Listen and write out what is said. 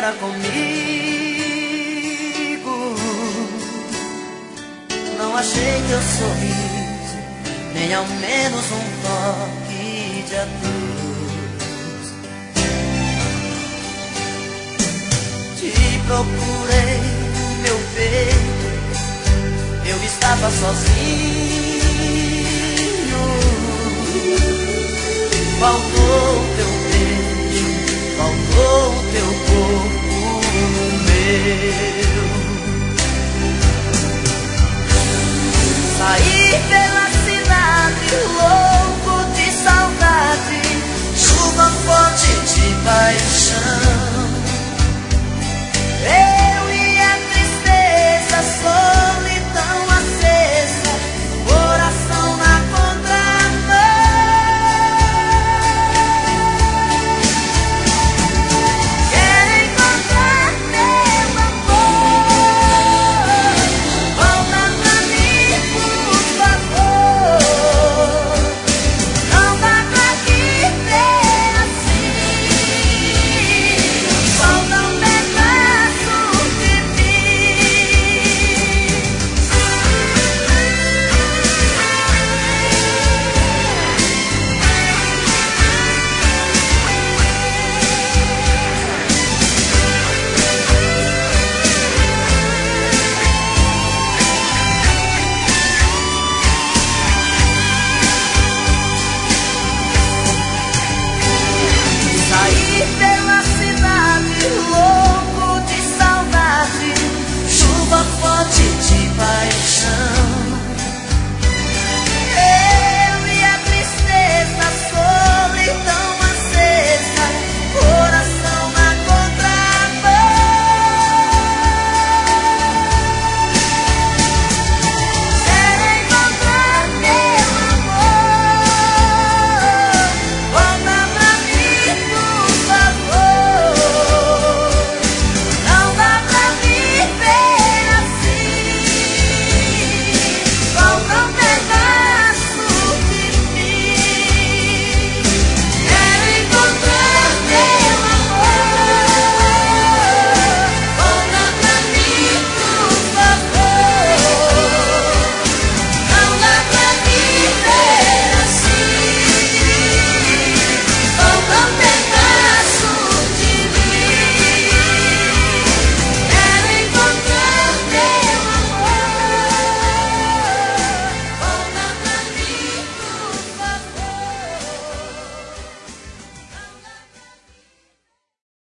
era comigo. Não achei teu sorriso, nem ao menos um toque de adeus. Te procurei, meu peito, eu estava sozinho. Faltou teu beijo, faltou teu corpo meu. Saí pela cidade, louco de saudade, chuva forte de paixão.